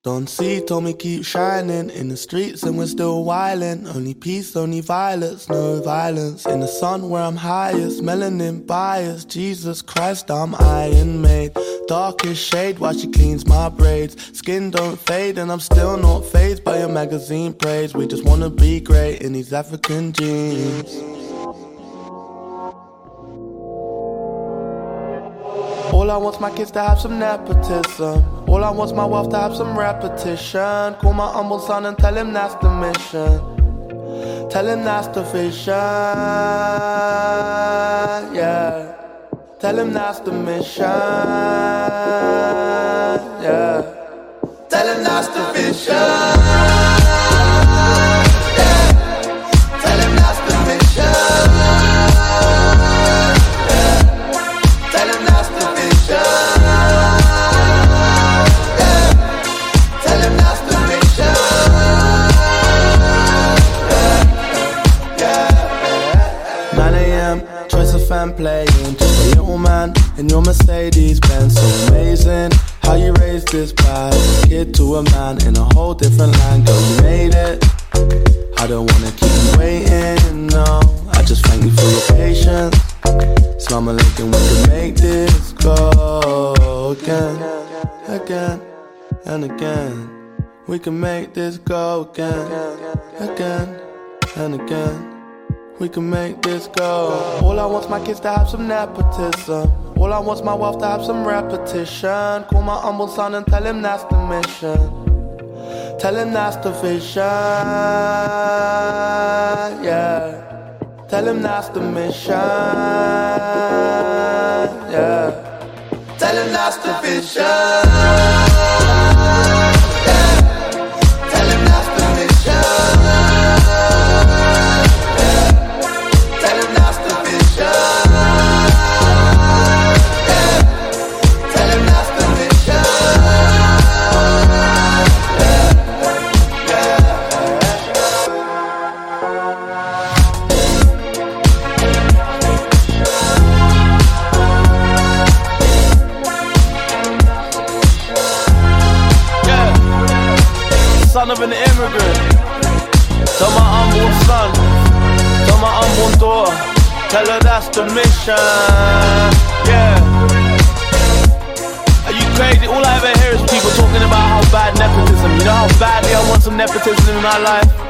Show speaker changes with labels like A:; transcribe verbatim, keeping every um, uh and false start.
A: Don C told me keep shining in the streets and we're still wildin'. Only peace, only violence, no violence. In the sun where I'm highest, melanin biased. Jesus Christ, I'm iron made. Darkest shade while she cleans my braids. Skin don't fade and I'm still not fazed by your magazine praise. We just wanna be great in these African jeans. All I want's my kids to have some nepotism. All I want's my wealth to have some repetition. Call my humble son and tell him that's the mission. Tell him that's the vision, yeah. Tell him that's the mission, yeah. Tell him that's the vision, yeah. Tell him that's the mission, yeah. Tell him that's the vision, yeah. Tell him that's the mission, yeah, yeah. nine a.m. choice of fan playing. Just a little man in your Mercedes Benz. So amazing how you raised this bad kid to a man in a whole different land. Girl, you made it. I don't wanna keep you waiting, no. I just thank you for your patience. Slumber Lake and we can make this go again, again, and again. We can make this go again, again, and again. We can make this go. All I want's my kids to have some nepotism. All I want's my wealth to have some repetition. Call my humble son and tell him that's the mission. Tell him that's the vision, yeah. Tell him that's the mission, yeah. Tell him that's the vision, yeah. Tell him that's the mission, yeah. Tell him that's the vision, yeah. Tell him that's the mission, yeah, yeah. Son of an immigrant, tell my unborn son, tell my unborn daughter, tell her that's the mission, yeah. Are you crazy? All I ever hear is people talking about how bad nepotism. You know how badly I want some nepotism in my life?